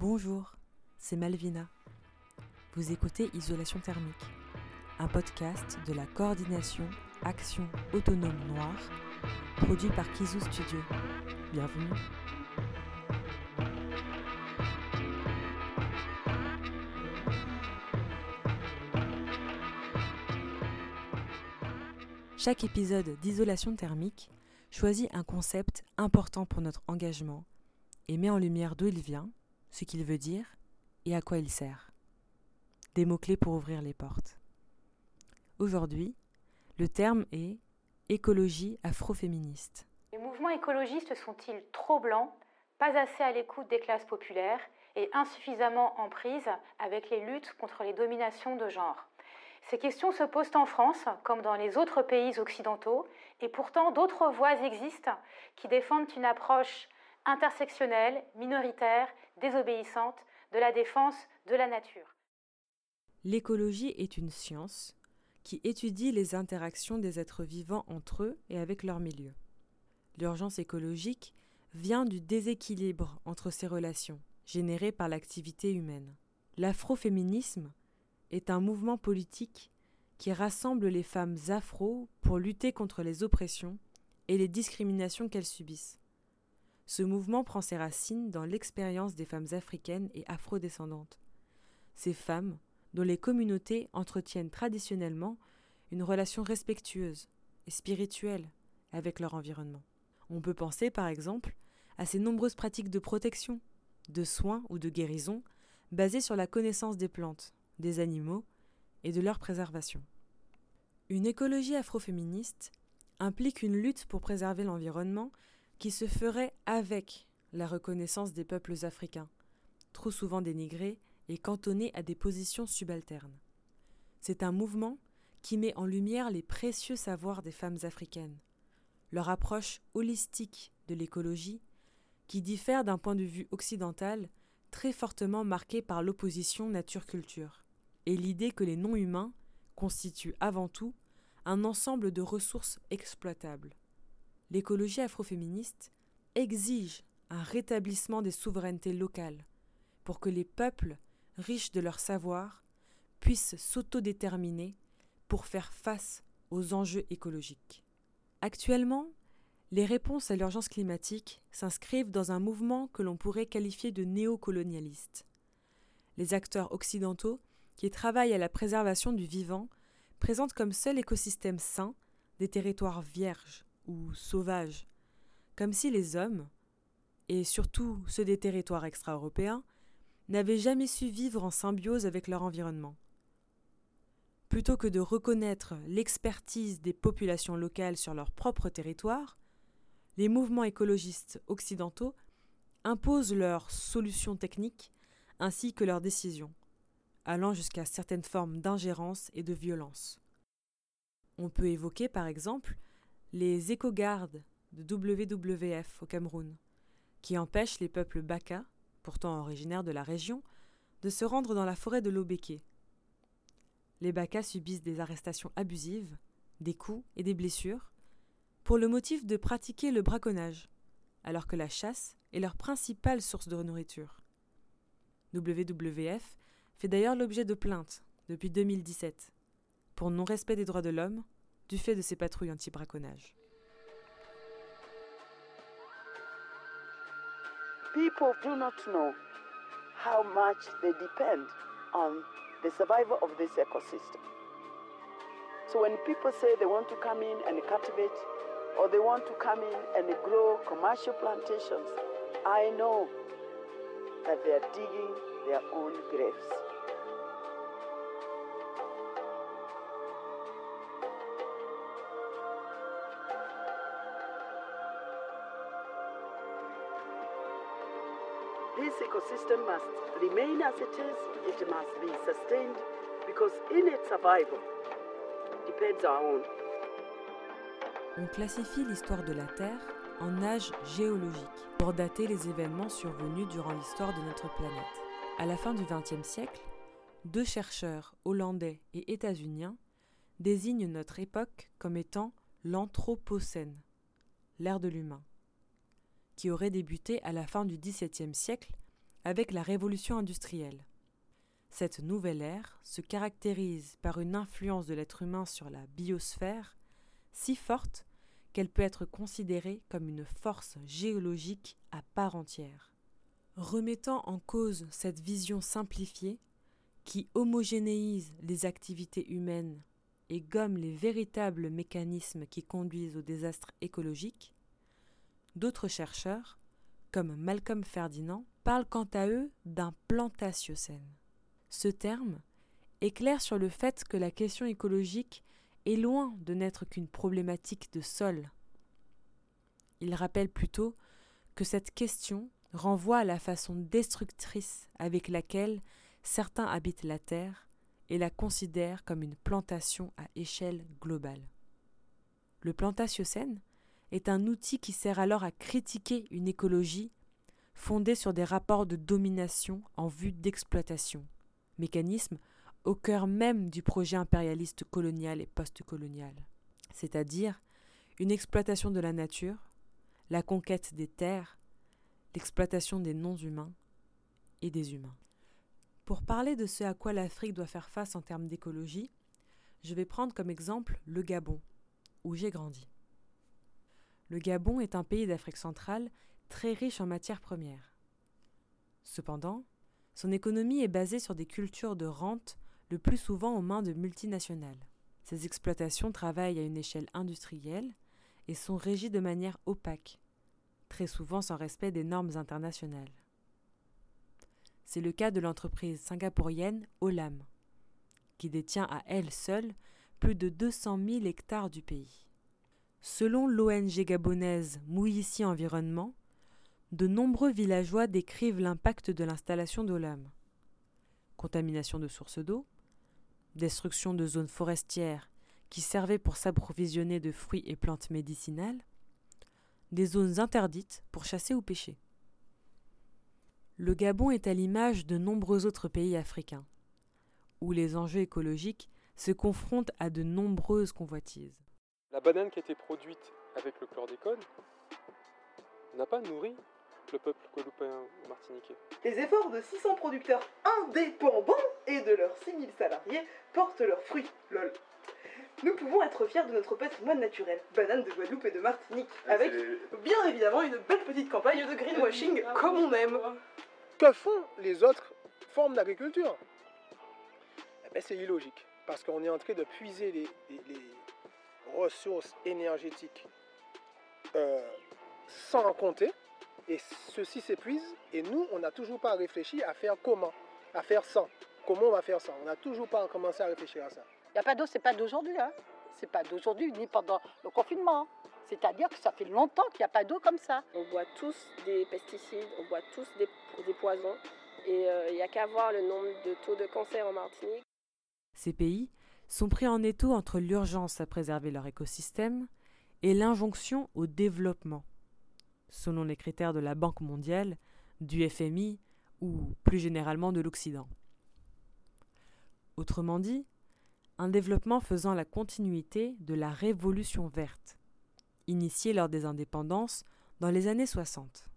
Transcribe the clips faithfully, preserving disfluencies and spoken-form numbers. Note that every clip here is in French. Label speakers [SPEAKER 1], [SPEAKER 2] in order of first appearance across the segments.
[SPEAKER 1] Bonjour, c'est Malvina. Vous écoutez Isolation thermique, un podcast de la coordination Action Autonome Noire, produit par Kizu Studio. Bienvenue. Chaque épisode d'Isolation thermique choisit un concept important pour notre engagement et met en lumière d'où il vient, ce qu'il veut dire et à quoi il sert. Des mots-clés pour ouvrir les portes. Aujourd'hui, le terme est écologie afroféministe.
[SPEAKER 2] Les mouvements écologistes sont-ils trop blancs, pas assez à l'écoute des classes populaires et insuffisamment en prise avec les luttes contre les dominations de genre ? Ces questions se posent en France, comme dans les autres pays occidentaux, et pourtant d'autres voix existent qui défendent une approche intersectionnelle, minoritaire, désobéissante de la défense de la nature.
[SPEAKER 1] L'écologie est une science qui étudie les interactions des êtres vivants entre eux et avec leur milieu. L'urgence écologique vient du déséquilibre entre ces relations, générées par l'activité humaine. L'afroféminisme est un mouvement politique qui rassemble les femmes afro pour lutter contre les oppressions et les discriminations qu'elles subissent. Ce mouvement prend ses racines dans l'expérience des femmes africaines et afrodescendantes. Ces femmes dont les communautés entretiennent traditionnellement une relation respectueuse et spirituelle avec leur environnement. On peut penser par exemple à ces nombreuses pratiques de protection, de soins ou de guérison basées sur la connaissance des plantes, des animaux et de leur préservation. Une écologie afroféministe implique une lutte pour préserver l'environnement qui se ferait avec la reconnaissance des peuples africains, trop souvent dénigrés et cantonnés à des positions subalternes. C'est un mouvement qui met en lumière les précieux savoirs des femmes africaines, leur approche holistique de l'écologie qui diffère d'un point de vue occidental très fortement marqué par l'opposition nature-culture, et l'idée que les non-humains constituent avant tout un ensemble de ressources exploitables. L'écologie afroféministe exige un rétablissement des souverainetés locales pour que les peuples, riches de leur savoir, puissent s'autodéterminer pour faire face aux enjeux écologiques. Actuellement, les réponses à l'urgence climatique s'inscrivent dans un mouvement que l'on pourrait qualifier de néocolonialiste. Les acteurs occidentaux qui travaillent à la préservation du vivant présentent comme seul écosystème sain des territoires vierges ou sauvages, comme si les hommes, et surtout ceux des territoires extra-européens, n'avaient jamais su vivre en symbiose avec leur environnement. Plutôt que de reconnaître l'expertise des populations locales sur leur propre territoire, les mouvements écologistes occidentaux imposent leurs solutions techniques ainsi que leurs décisions, allant jusqu'à certaines formes d'ingérence et de violence. On peut évoquer par exemple les éco-gardes de W W F au Cameroun, qui empêchent les peuples Baka, pourtant originaires de la région, de se rendre dans la forêt de l'Obéké. Les Baka subissent des arrestations abusives, des coups et des blessures, pour le motif de pratiquer le braconnage, alors que la chasse est leur principale source de nourriture. W W F fait d'ailleurs l'objet de plaintes depuis deux mille dix-sept pour non-respect des droits de l'homme du fait de ces patrouilles anti-braconnage.
[SPEAKER 3] People do not know how much they depend on the survival of this ecosystem. So when people say they want to come in and cultivate, or they want to come in and grow commercial plantations, I know that they are digging their own graves. This ecosystem must remain as it is, it must be sustained, because in its survival depends our own.
[SPEAKER 1] On classifie l'histoire de la Terre en âge géologique pour dater les événements survenus durant l'histoire de notre planète. À la fin du vingtième siècle, deux chercheurs hollandais et états-uniens désignent notre époque comme étant l'Anthropocène, l'ère de l'humain, qui aurait débuté à la fin du dix-septième siècle avec la révolution industrielle. Cette nouvelle ère se caractérise par une influence de l'être humain sur la biosphère si forte qu'elle peut être considérée comme une force géologique à part entière. Remettant en cause cette vision simplifiée qui homogénéise les activités humaines et gomme les véritables mécanismes qui conduisent au désastre écologique, d'autres chercheurs, comme Malcolm Ferdinand, parlent quant à eux d'un plantatiocène. Ce terme éclaire sur le fait que la question écologique est loin de n'être qu'une problématique de sol. Il rappelle plutôt que cette question renvoie à la façon destructrice avec laquelle certains habitent la Terre et la considèrent comme une plantation à échelle globale. Le plantatiocène est un outil qui sert alors à critiquer une écologie fondée sur des rapports de domination en vue d'exploitation, mécanisme au cœur même du projet impérialiste colonial et post-colonial, c'est-à-dire une exploitation de la nature, la conquête des terres, l'exploitation des non-humains et des humains. Pour parler de ce à quoi l'Afrique doit faire face en termes d'écologie, je vais prendre comme exemple le Gabon, où j'ai grandi. Le Gabon est un pays d'Afrique centrale très riche en matières premières. Cependant, son économie est basée sur des cultures de rente le plus souvent aux mains de multinationales. Ces exploitations travaillent à une échelle industrielle et sont régies de manière opaque, très souvent sans respect des normes internationales. C'est le cas de l'entreprise singapourienne Olam, qui détient à elle seule plus de deux cent mille hectares du pays. Selon l'O N G gabonaise Mouissi Environnement, de nombreux villageois décrivent l'impact de l'installation d'Olam. Contamination de sources d'eau, destruction de zones forestières qui servaient pour s'approvisionner de fruits et plantes médicinales, des zones interdites pour chasser ou pêcher. Le Gabon est à l'image de nombreux autres pays africains, où les enjeux écologiques se confrontent à de nombreuses convoitises.
[SPEAKER 4] La banane qui a été produite avec le chlordécone n'a pas nourri le peuple guadeloupéen ou martiniquais.
[SPEAKER 5] Les efforts de six cents producteurs indépendants et de leurs six mille salariés portent leurs fruits, lol. Nous pouvons être fiers de notre patrimoine naturel, bananes de Guadeloupe et de Martinique, avec bien évidemment une belle petite campagne de greenwashing comme on aime.
[SPEAKER 6] Que font les autres formes d'agriculture? Eh ben, c'est illogique, parce qu'on est en train de puiser les, les, les ressources énergétiques euh, sans compter, et ceci s'épuise, et nous, on n'a toujours pas réfléchi à faire comment, à faire sans. Comment on va faire ça? On n'a toujours pas commencé à réfléchir à ça.
[SPEAKER 7] Il n'y a pas d'eau, c'est pas d'aujourd'hui, hein. C'est pas d'aujourd'hui, ni pendant le confinement. C'est-à-dire que ça fait longtemps qu'il n'y a pas d'eau comme ça.
[SPEAKER 8] On boit tous des pesticides, on boit tous des, des poisons, et il euh, n'y a qu'à voir le nombre de taux de cancer en Martinique.
[SPEAKER 1] Ces pays sont pris en étau entre l'urgence à préserver leur écosystème et l'injonction au développement, selon les critères de la Banque mondiale, du F M I ou plus généralement de l'Occident. Autrement dit, un développement faisant la continuité de la révolution verte, initiée lors des indépendances dans les années soixante.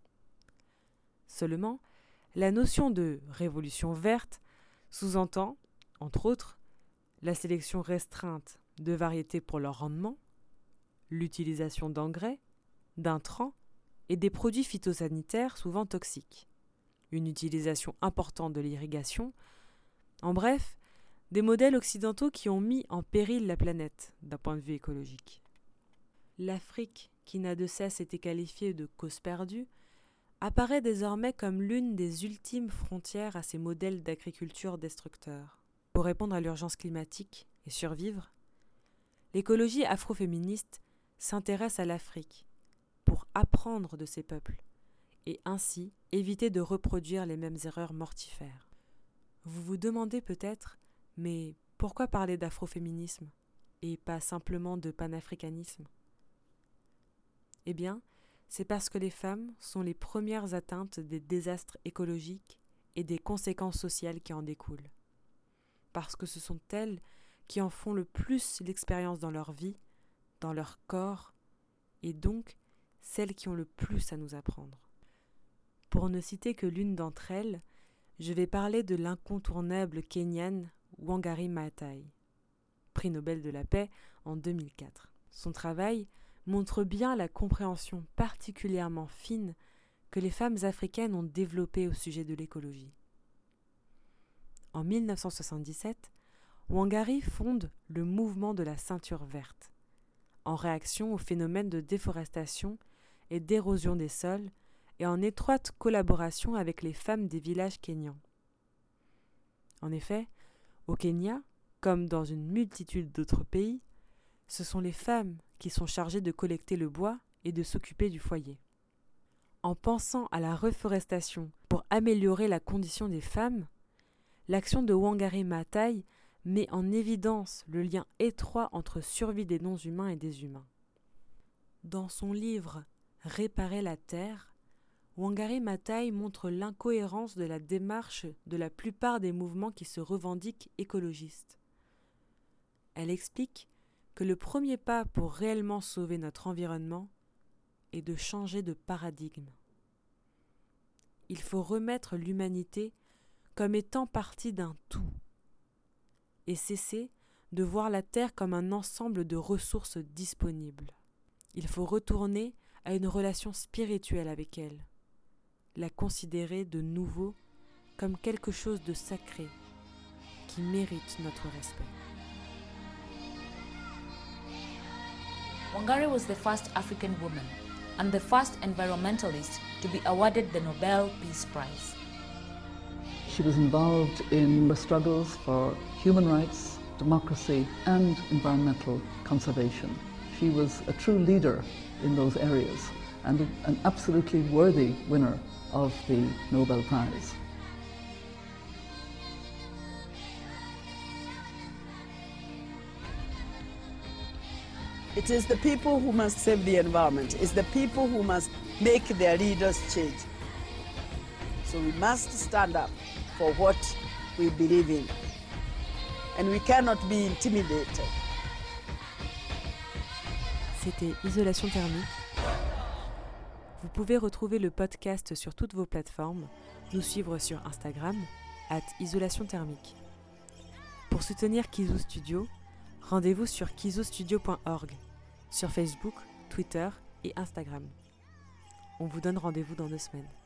[SPEAKER 1] Seulement, la notion de révolution verte sous-entend, entre autres, la sélection restreinte de variétés pour leur rendement, l'utilisation d'engrais, d'intrants et des produits phytosanitaires souvent toxiques, une utilisation importante de l'irrigation, en bref, des modèles occidentaux qui ont mis en péril la planète d'un point de vue écologique. L'Afrique, qui n'a de cesse été qualifiée de cause perdue, apparaît désormais comme l'une des ultimes frontières à ces modèles d'agriculture destructeurs. Pour répondre à l'urgence climatique et survivre, l'écologie afroféministe s'intéresse à l'Afrique pour apprendre de ces peuples et ainsi éviter de reproduire les mêmes erreurs mortifères. Vous vous demandez peut-être, mais pourquoi parler d'afroféminisme et pas simplement de panafricanisme? Eh bien, c'est parce que les femmes sont les premières atteintes des désastres écologiques et des conséquences sociales qui en découlent. Parce que ce sont elles qui en font le plus l'expérience dans leur vie, dans leur corps, et donc celles qui ont le plus à nous apprendre. Pour ne citer que l'une d'entre elles, je vais parler de l'incontournable Kenyane Wangari Maathai, prix Nobel de la paix en deux mille quatre. Son travail montre bien la compréhension particulièrement fine que les femmes africaines ont développée au sujet de l'écologie. En mille neuf cent soixante-dix-sept, Wangari fonde le mouvement de la ceinture verte, en réaction au phénomène de déforestation et d'érosion des sols et en étroite collaboration avec les femmes des villages kényans. En effet, au Kenya, comme dans une multitude d'autres pays, ce sont les femmes qui sont chargées de collecter le bois et de s'occuper du foyer. En pensant à la reforestation pour améliorer la condition des femmes, l'action de Wangari Maathai met en évidence le lien étroit entre survie des non-humains et des humains. Dans son livre « Réparer la Terre », Wangari Maathai montre l'incohérence de la démarche de la plupart des mouvements qui se revendiquent écologistes. Elle explique que le premier pas pour réellement sauver notre environnement est de changer de paradigme. Il faut remettre l'humanité comme étant partie d'un tout et cesser de voir la Terre comme un ensemble de ressources disponibles. Il faut retourner à une relation spirituelle avec elle, la considérer de nouveau comme quelque chose de sacré qui mérite notre respect.
[SPEAKER 9] Wangari was the first African woman and the first environmentalist to be awarded the Nobel Peace Prize.
[SPEAKER 10] She was involved in the struggles for human rights, democracy, and environmental conservation. She was a true leader in those areas and an absolutely worthy winner of the Nobel Prize.
[SPEAKER 3] It is the people who must save the environment. It's the people who must make their leaders change. So we must stand up for what we believe in. And we cannot be intimidated.
[SPEAKER 1] C'était Isolation thermique. Vous pouvez retrouver le podcast sur toutes vos plateformes, nous suivre sur Instagram, arobase isolation thermique. Pour soutenir Kizu Studio, rendez-vous sur kizu studio point org, sur Facebook, Twitter et Instagram. On vous donne rendez-vous dans deux semaines.